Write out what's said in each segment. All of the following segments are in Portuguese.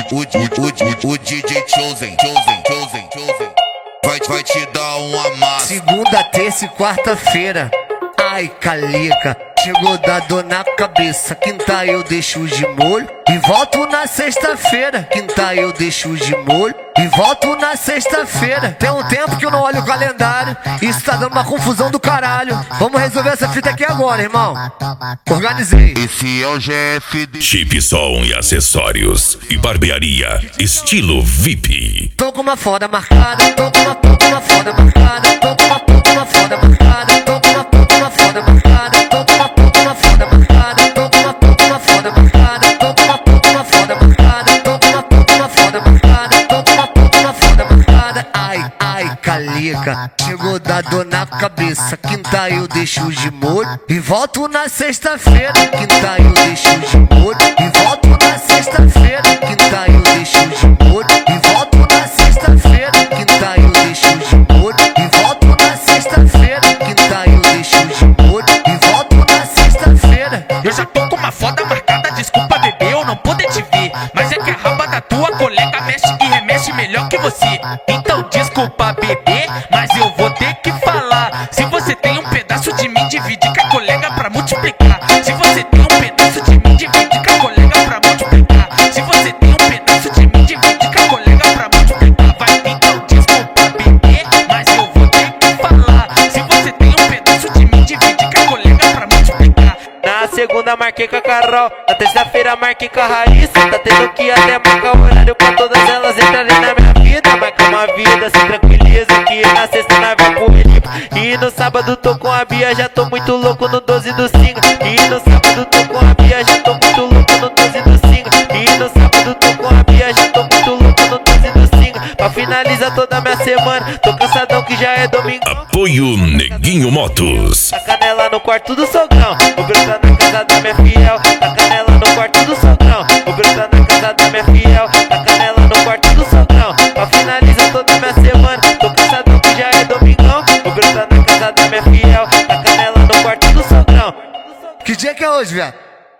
O DJ Chosen vai te dar um amasso. Segunda, terça e quarta-feira. Ai, calica, chegou da dor na cabeça. Quinta eu deixo de molho e volto na sexta-feira. Quinta eu deixo de molho e volto na sexta-feira. Tem um tempo que eu não olho o calendário. Isso tá dando uma confusão do caralho. Vamos resolver essa fita aqui agora, irmão. Organizei. Esse é o GFD. Chip som e acessórios e barbearia estilo VIP. Tô com uma foda marcada, tô com uma foda marcada, tô com uma foda marcada, tô com uma foda marcada, tô com uma foda marcada, tô com uma foda marcada, tô com uma foda marcada, tô com uma foda marcada, tô com uma foda marcada. Ai, calica, chegou da dor na cabeça. Quinta eu deixo de molho e volto na sexta-feira. Quinta eu deixo de molho e volto na sexta-feira. Quinta eu deixo de molho e volto na sexta-feira. Quinta eu deixo de molho e volto na sexta-feira. Quinta eu deixo de molho e volto na sexta-feira. Eu já tô com uma foda marcada, desculpa bebê, eu não pude te ver. Mas é que a raba da tua colega mexe e remexe melhor que você. Então desculpa bebê, mas eu vou ter que falar. Se você tem um pedaço de mim, divide com a colega pra multiplicar. Se você tem um pedaço de mim, divide com a colega pra multiplicar. Se você tem um pedaço de mim, divide com a colega pra multiplicar. Vai, então desculpa bebê, mas eu vou ter que falar. Se você tem um pedaço de mim, divide com a colega pra multiplicar. Na segunda marquei com a Carol, na terça-feira marquei com a Raíssa. Tá tendo que até marcar o horário pra todas elas entrarem na minha vida. Marca uma vida, se tranquiliza que na sexta nós vai pro Felipe. E no sábado tô com a Bia, já tô muito louco no 12 do Singa. E no sábado tô com a Bia, já tô muito louco no 12 do Singa. E no sábado tô com a Bia, já tô muito louco no 12 do Singa. Pra finalizar toda a minha semana, tô cansadão que já é domingo. Apoio Neguinho Motos. A canela no quarto do sogrão, vou brotar na casa da minha fiel. A canela no quarto do sogrão, vou brotar na casa da minha fiel. A canela no quarto do sogrão, pra finalizar toda a minha semana, tô cansadão que já é domingão. Vou brotar na casa da minha fiel. A canela no quarto do sogrão. Que dia que é hoje, viado?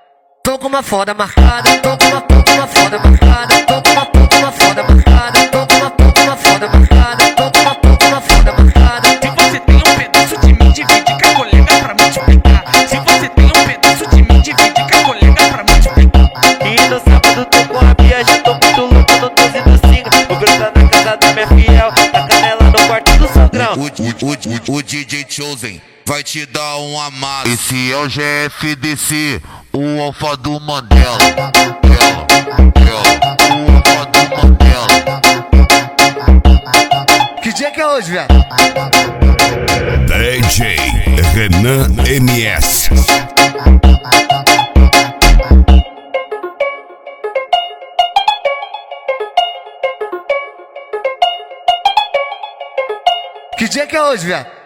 Tô com uma foda marcada, tô com uma foda marcada, tô com uma foda marcada, tô com uma foda marcada, tô com uma foda marcada. Se você tem um pedaço de mim, divide com a colega pra multiplicar. Se você tem um pedaço de mim, divide com a colega pra multiplicar. E no sábado tô com a Bia, já tô muito louco no 12 do Singa. Vou brotar na casa da minha fiel. A canela no quarto do sogrão. O DJ Chosen vai te dar um amasso. Esse é o GFDC, o alfa do Mandela. O alfa do Mandela. Que dia que é hoje, viado? DJ Renan MS. Que dia que é hoje, viado?